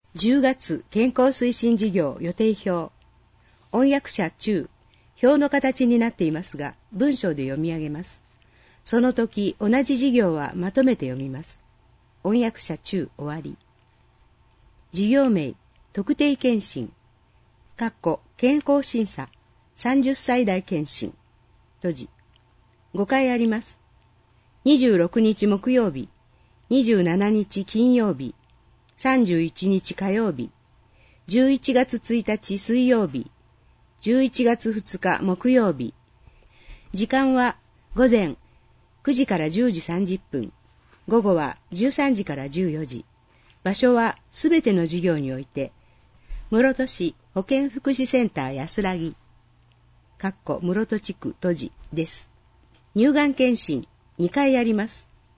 10月健康推進事業予定表。音訳者中。表の形になっていますが、文章で読み上げます。その時、同じ事業はまとめて読みます。音訳者中終わり。事業名、特定健診。健康審査、30歳代健診。閉じ。5回あります。26日木曜日、27日金曜日、31日火曜日、11月1日水曜日、11月2日木曜日。時間は午前9時から10時30分、午後は13時から14時。場所はすべての事業において、室戸市保健福祉センター安らぎ、室戸地区閉じです。乳がん検診2回あります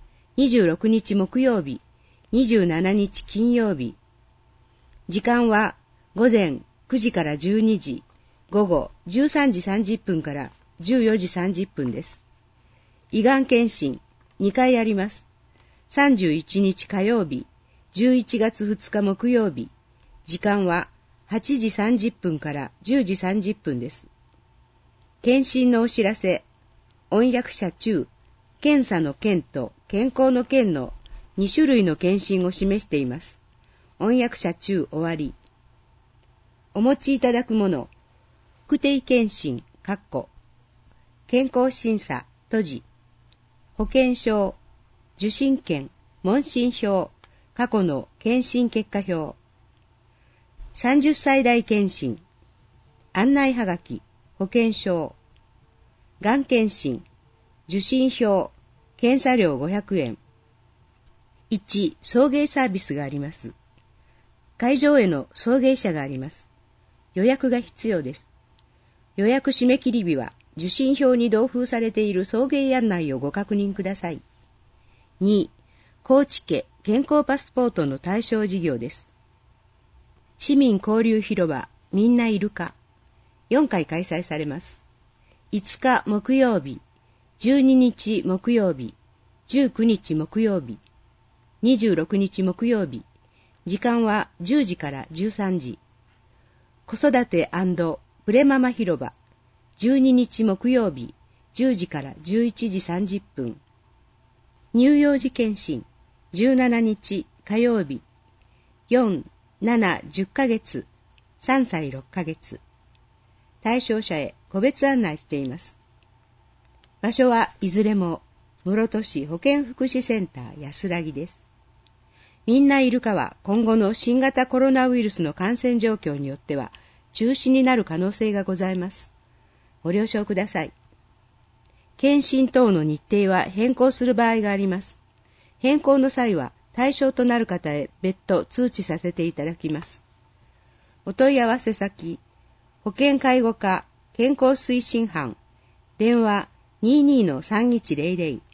。26日木曜日、27日金曜日。時間は午前9時から12時、午後13時30分から14時30分です。胃がん検診2回あります。31日火曜日、11月2日木曜日。時間は8時30分から10時30分です。検診のお知らせ。音訳者中、検査の検と健康の検の2種類の検診を示しています。音訳者中終わり。お持ちいただくもの。特定健診、健康審査、閉じ。保険証、受診券、問診票、過去の検診結果表。30歳代検診、案内はがき、保険証。がん検診、受診票、検査料500円。1、送迎サービスがあります。会場への送迎車があります。予約が必要です。予約締め切り日は受診票に同封されている送迎案内をご確認ください。2、高知家健康パスポートの対象事業です。市民交流広場みんないるか4回開催されます。5日木曜日、12日木曜日、19日木曜日、26日木曜日。時間は10時から13時。子育て&プレママ広場、12日木曜日、10時から11時30分。乳幼児検診、17日火曜日、4、7、10ヶ月、3歳6ヶ月。対象者へ個別案内しています。場所はいずれも室戸市保健福祉センター安らぎです。みんないるかは今後の新型コロナウイルスの感染状況によっては中止になる可能性がございます。ご了承ください。検診等の日程は変更する場合があります。変更の際は対象となる方へ別途通知させていただきます。お問い合わせ先、保健介護課健康推進班、電話 22-3100